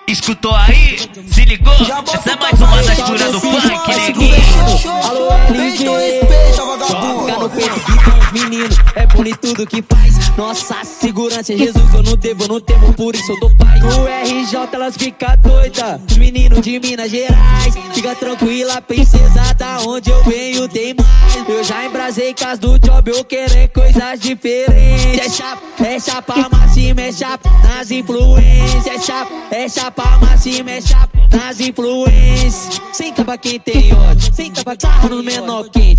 Escutou aí? Se ligou? Essa é mais uma das curas do funk, neguinho. Alô, LG, joga no peito que são os meninos. É bom em tudo que faz. Nossa segurança é Jesus, eu não temo, por isso eu dou paz. No RJ elas ficam doidas, os meninos de Minas Gerais. Fica tranquila, princesa, da onde eu venho tem mais. Eu já embrasei cas do job, eu quero coisas diferentes. É chapa, máxima, é chapa nas influências. É chapa, máxima, é chapa nas influências. Senta pra quem tem ódio, senta pra sarra no menor quente.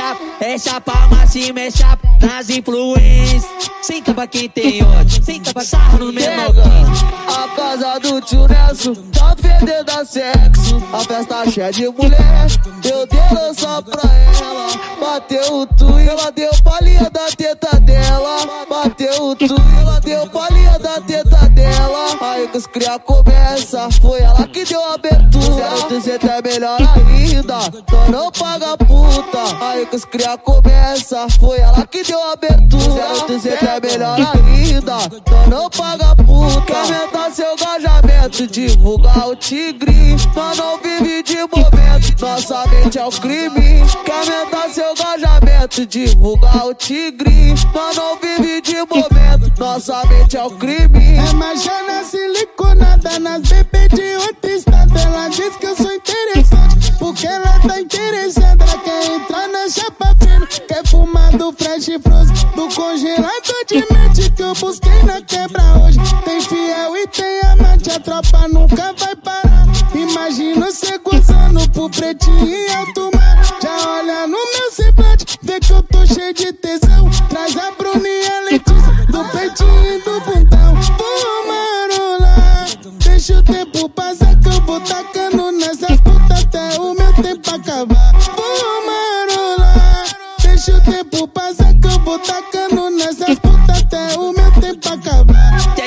É chapa, máxima, é chapa nas influências. Senta pra quem tem ódio, senta pra sarra no menor quente. A casa do tio Nelson tá fedendo a sexo. A festa cheia de mulher, eu dei lança pra ela. Bateu o tu e ela deu palhinha da teta dela. Bateu o tu e ela deu palhinha da teta dela. Aí que os cria começa, foi ela que deu a abertura. 0,200 é melhor ainda, então não paga puta. Aí que os cria começa, foi ela que deu a abertura. 0,200 é melhor ainda, então não paga puta. Quer aumentar seu engajamento, divulgar o tigre. Nós não vive de momento, nossa mente é o crime. Quer aumentar seu engajamento, divulgar o tigre. Nós não vive de momento, nossa mente é o crime. É majana siliconada nas bebês de outro estado. Ela diz que eu sou interessante, porque ela tá interessada. Ela quer entrar na chapa fina, quer fumar do fresh frozen, do congelador de mente que eu busquei na quebra hoje. Tem fiel e tem amante, a tropa nunca vai parar. Imagina você gozando pro pretinho em alto mar. Já olha no meu semblante, vê que eu tô cheio de tesão. Traz a Bruna e a Letícia, do peitinho e do bundão. Vou marolar, deixa o tempo passar que eu vou tacando nessas putas até o meu tempo acabar. Vou marolar, deixa o tempo passar que eu vou tacando nessas putas até o meu tempo acabar.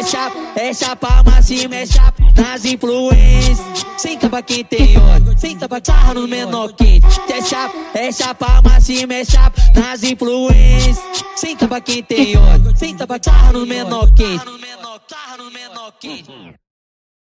É chapa, máxima, é chapa nas influências. Senta pra quem tem ódio, senta pra sarra no menor quente. É chapa, máxima, é chapa nas influências. Senta pra quem tem ódio, senta pra sarra no menor quente.